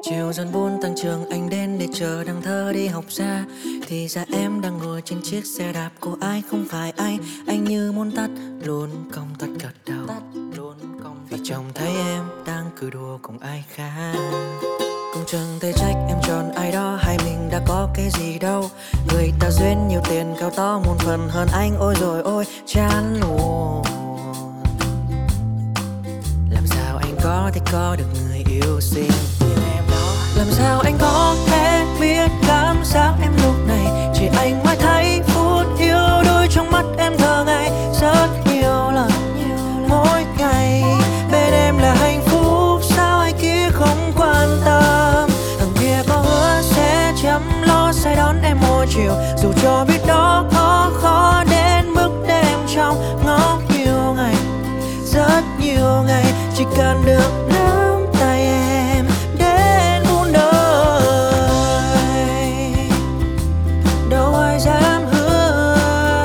Chiều dần buồn tăng trường anh đến để chờ đằng thơ đi học xa. Thì ra em đang ngồi trên chiếc xe đạp của ai không phải anh như muốn tắt luôn công tắt gật đầu. Vì chồng thấy em đang cười đùa cùng ai khác. Cũng chẳng thể trách em chọn ai đó, hay mình đã có cái gì đâu. Người ta duyên nhiều tiền cao to muôn phần hơn anh, ôi rồi ôi chán luôn. Làm sao anh có thể có được người yêu xinh như em đó? Làm sao anh có thể biết cảm giác em lúc này? Chỉ anh mới thấy phút yêu đôi trong mắt em thơ ngày rất nhiều lần. Mỗi ngày bên em là hạnh phúc, sao ai kia không quan tâm? Thằng kia có hứa sẽ chăm lo sẽ đón em mỗi chiều, dù cho biết đó khó đến mức để em trong ngóng nhiều ngày, rất nhiều ngày. Chỉ cần được nắm tay em đến muôn đời, đâu ai dám hứa,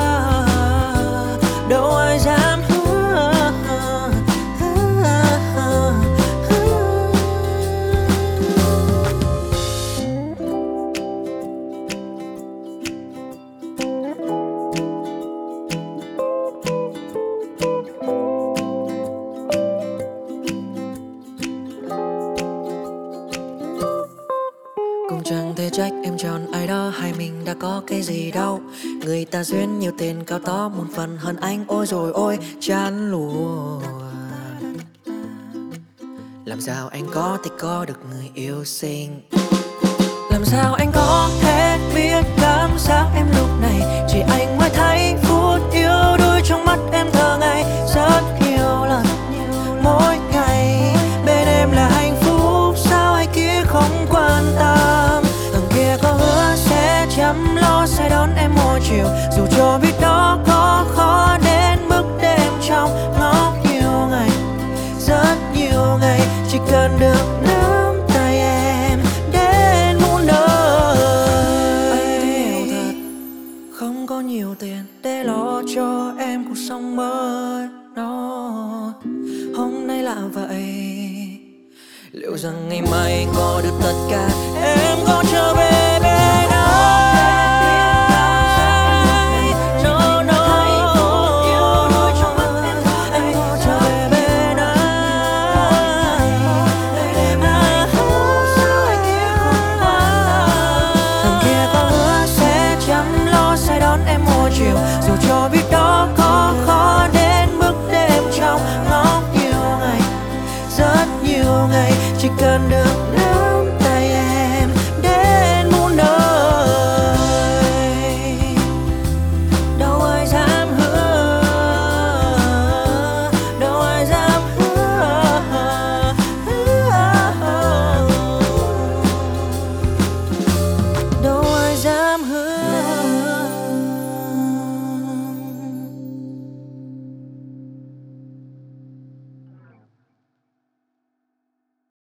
đâu ai dám hứa. Cũng chẳng thể trách em chọn ai đó, hay mình đã có cái gì đâu. Người ta duyên nhiều tiền cao to muôn phần hơn anh, ôi rồi ôi chán luôn. Làm sao anh có thể có được người yêu xinh? Làm sao anh có thể biết cảm giác em lúc này? Chỉ anh mới thấy phút yêu đôi trong mắt em thơ ngày rất nhiều lần. Mỗi ngày bên em là hạnh phúc, sao ai kia không quan tâm? Thằng kia có hứa sẽ chăm lo sẽ đón em mỗi chiều, dù cho biết đó khó đến mức để em trong ngóng nhiều ngày, rất nhiều ngày. Chỉ cần được nắm tay em đến muôn đời. Anh hiểu thật không có nhiều tiền để lo cho em cuộc sống mới đó. Hôm nay là vậy, liệu rằng ngày mai có được tất cả em có trở về?